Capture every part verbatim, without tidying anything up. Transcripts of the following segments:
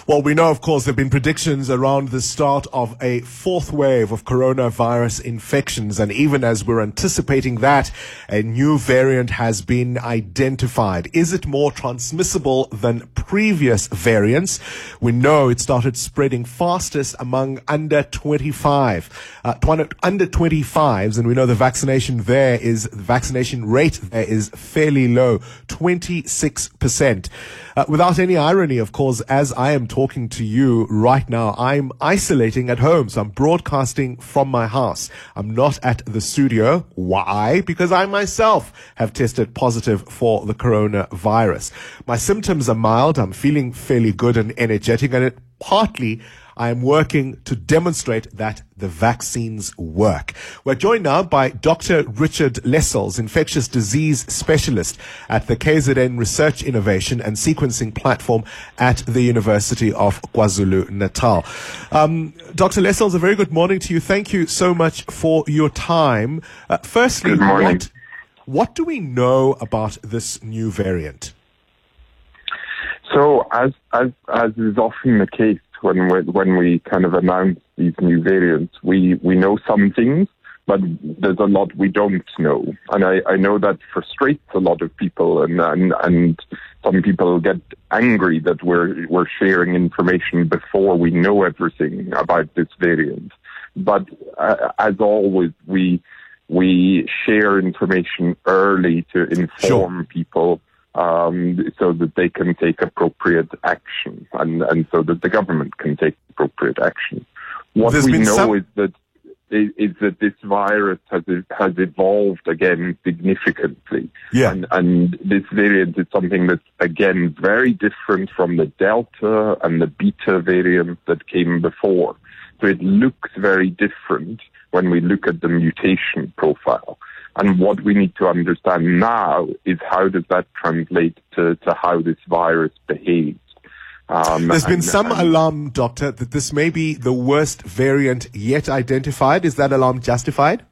Well, we know, of course, there have been predictions around the start of a fourth wave of coronavirus infections. And even as we're anticipating that, a new variant has been identified. Is it more transmissible than previous variants? We know it started spreading fastest among under twenty-five, uh, under twenty-fives. And we know the vaccination there is, the vaccination rate there is fairly low, twenty-six percent. Uh, without any irony, of course, as I am talking to you right now, I'm isolating at home. So I'm broadcasting from my house. I'm not at the studio. Why? Because I myself have tested positive for the coronavirus. My symptoms are mild. I'm feeling fairly good and energetic, and it partly I am working to demonstrate that the vaccines work. We're joined now by Doctor Richard Lessels, infectious disease specialist at the K Z N Research Innovation and Sequencing Platform at the University of KwaZulu-Natal. Um, Doctor Lessels, a very good morning to you. Thank you so much for your time. Uh, firstly, good morning. What, what do we know about this new variant? So, as as as is often the case when we, when we kind of announce these new variants, we, we know some things, but there's a lot we don't know. And I, I know that frustrates a lot of people, and, and and some people get angry that we're we're sharing information before we know everything about this variant. But uh, as always, we we share information early to inform Sure. people. Um, so that they can take appropriate action, and, and so that the government can take appropriate action. What There's we been know some- is that is, is that this virus has has evolved again significantly, Yeah. and and this variant is something that's again very different from the Delta and the Beta variant that came before. So it looks very different when we look at the mutation profile. And what we need to understand now is how does that translate to, to how this virus behaves. Um, There's been and, some and, alarm, Doctor, that this may be the worst variant yet identified. Is that alarm justified?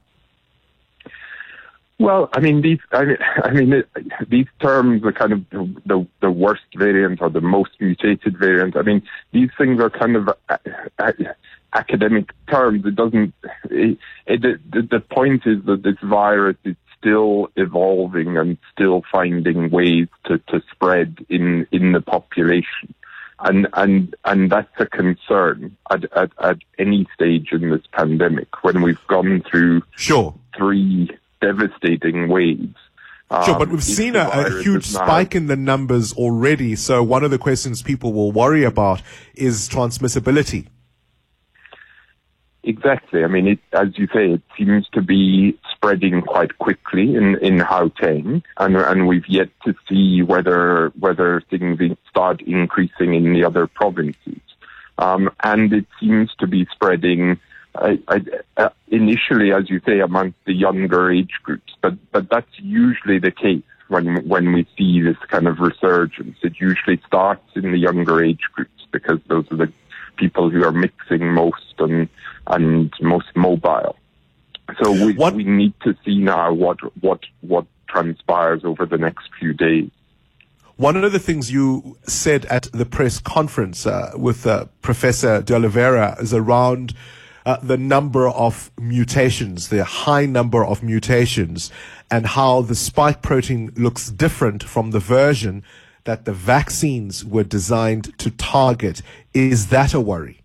Well, I mean, these, I mean, I mean it, these terms are kind of the, the, the worst variant or the most mutated variant. I mean, these things are kind of uh, uh, academic terms. It doesn't. It, it, the, the point is that this virus is still evolving and still finding ways to, to spread in in the population, and and and that's a concern at, at at any stage in this pandemic when we've gone through Sure. three devastating waves. Sure, but Um, we've if seen the a, a virus huge is now- spike in the numbers already. So one of the questions people will worry about is transmissibility. Exactly. I mean, it, as you say, it seems to be spreading quite quickly in, in Gauteng, and and we've yet to see whether whether things start increasing in the other provinces. Um, and it seems to be spreading I, I, uh, initially, as you say, amongst the younger age groups, but but that's usually the case when when we see this kind of resurgence. It usually starts in the younger age groups because those are the people who are mixing most and and most mobile. So we What- we need to see now what what what transpires over the next few days. One of the things you said at the press conference uh, with uh, Professor De Oliveira is around uh, the number of mutations, the high number of mutations, and how the spike protein looks different from the version that the vaccines were designed to target. Is that a worry?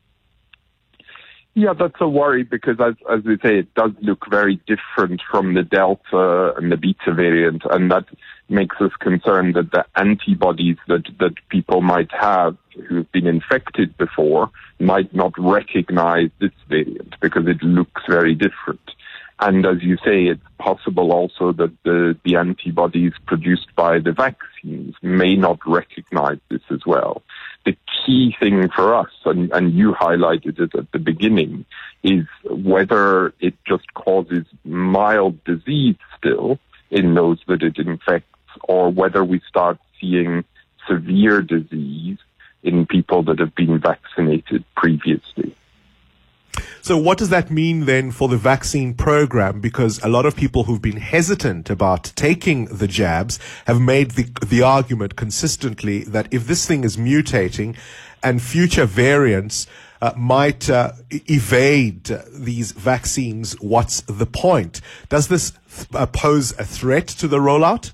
Yeah, that's a worry because, as as we say, it does look very different from the Delta and the Beta variant, and that makes us concerned that the antibodies that, that people might have who've been infected before might not recognize this variant because it looks very different. And as you say, it's possible also that the, the antibodies produced by the vaccines may not recognize this as well. The key thing for us, and, and you highlighted it at the beginning, is whether it just causes mild disease still in those that it infects, or whether we start seeing severe disease in people that have been vaccinated previously. So what does that mean then for the vaccine program? Because a lot of people who've been hesitant about taking the jabs have made the, the argument consistently that if this thing is mutating and future variants uh, might uh, evade these vaccines, what's the point? Does this uh, pose a threat to the rollout?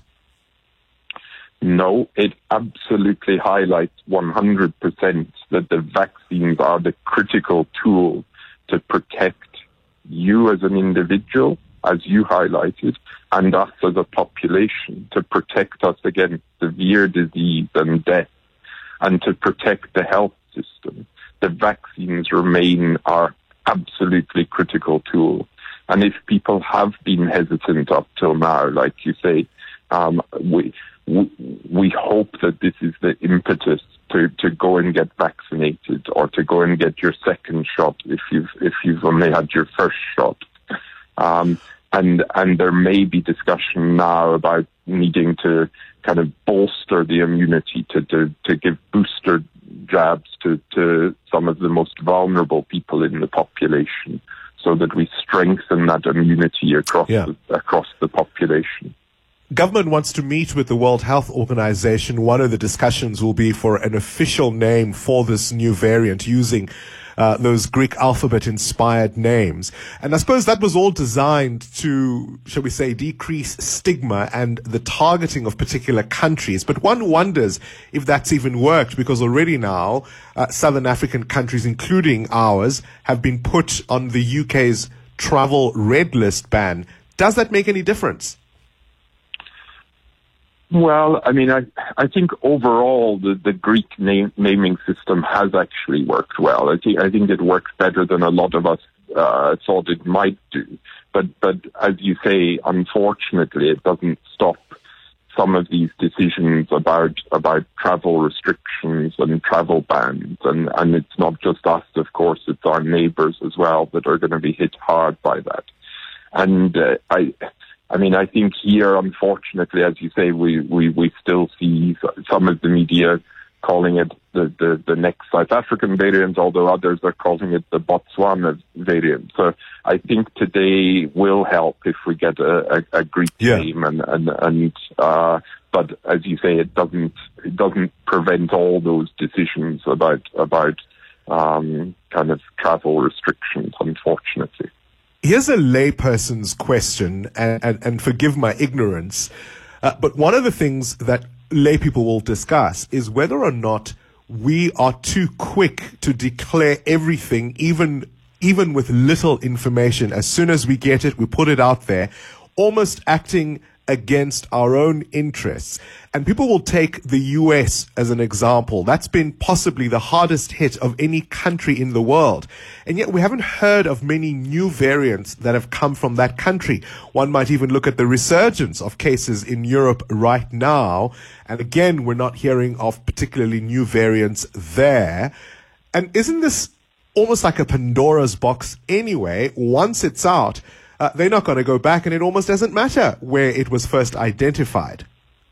No, it absolutely highlights one hundred percent that the vaccines are the critical tool to protect you as an individual, as you highlighted, and us as a population, to protect us against severe disease and death, and to protect the health system. The vaccines remain our absolutely critical tool. And if people have been hesitant up till now, like you say, um, we, we we hope that this is the impetus to, to go and get vaccinated, or to go and get your second shot if you've if you've only had your first shot. Um, and and there may be discussion now about needing to kind of bolster the immunity, to to, to give booster jabs to, to some of the most vulnerable people in the population, so that we strengthen that immunity across yeah. the, across the population. Government wants to meet with the World Health Organization. One of the discussions will be for an official name for this new variant using uh, those Greek alphabet-inspired names. And I suppose that was all designed to, shall we say, decrease stigma and the targeting of particular countries. But one wonders if that's even worked, because already now uh, Southern African countries, including ours, have been put on the U K's travel red list ban. Does that make any difference? Well, I mean, I I think overall the, the Greek name, naming system has actually worked well. I think I think it works better than a lot of us uh, thought it might do. But but as you say, unfortunately, it doesn't stop some of these decisions about about travel restrictions and travel bans. And and it's not just us, of course; it's our neighbours as well that are going to be hit hard by that. And uh, I. I mean, I think here, unfortunately, as you say, we, we, we still see some of the media calling it the, the, the next South African variant, although others are calling it the Botswana variant. So I think today will help if we get a, a, a Greek yeah. name, and and, and uh, but as you say, it doesn't it doesn't prevent all those decisions about about um, kind of travel restrictions, unfortunately. Here's a layperson's question, and, and, and forgive my ignorance, uh, but one of the things that lay people will discuss is whether or not we are too quick to declare everything, even even with little information. As soon as we get it, we put it out there, almost acting against our own interests. And people will take the U S as an example. That's been possibly the hardest hit of any country in the world. And yet we haven't heard of many new variants that have come from that country. One might even look at the resurgence of cases in Europe right now. And again, we're not hearing of particularly new variants there. And isn't this almost like a Pandora's box anyway? Once it's out, Uh, they're not going to go back, and it almost doesn't matter where it was first identified.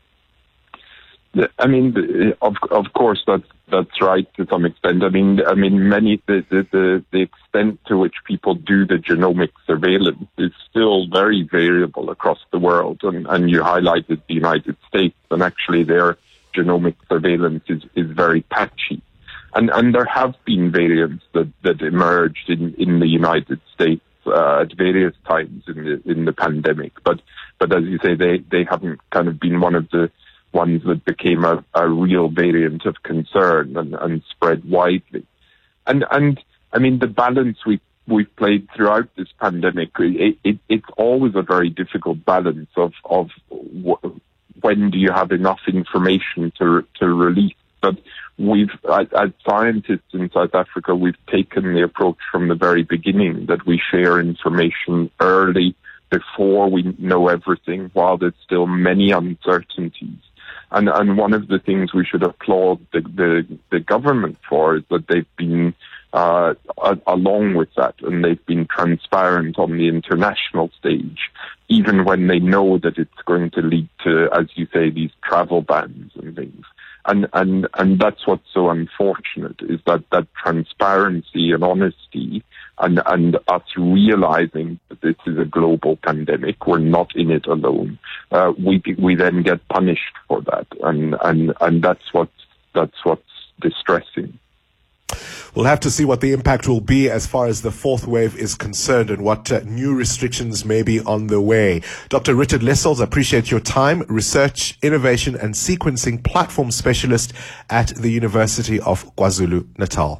I mean, of of course, that's that's right to some extent. I mean, I mean, many the the the extent to which people do the genomic surveillance is still very variable across the world, and and you highlighted the United States, and actually their genomic surveillance is is very patchy, and and there have been variants that that emerged in in the United States Uh, at various times in the in the pandemic, but but as you say, they they haven't kind of been one of the ones that became a, a real variant of concern and, and spread widely. And and I mean, the balance we we've played throughout this pandemic, it, it, it's always a very difficult balance of of w- when do you have enough information to to release. But we've, as, as scientists in South Africa, we've taken the approach from the very beginning that we share information early before we know everything, while there's still many uncertainties. And and one of the things we should applaud the the, the government for is that they've been uh, a- along with that, and they've been transparent on the international stage, even when they know that it's going to lead to, as you say, these travel bans and things. And, and, and that's what's so unfortunate, is that, that transparency and honesty and, and us realizing that this is a global pandemic, we're not in it alone, uh, we we then get punished for that, and and and that's what that's what's distressing. We'll have to see what the impact will be as far as the fourth wave is concerned and what uh, new restrictions may be on the way. Doctor Richard Lessels, I appreciate your time. Research, Innovation and Sequencing Platform Specialist at the University of KwaZulu-Natal.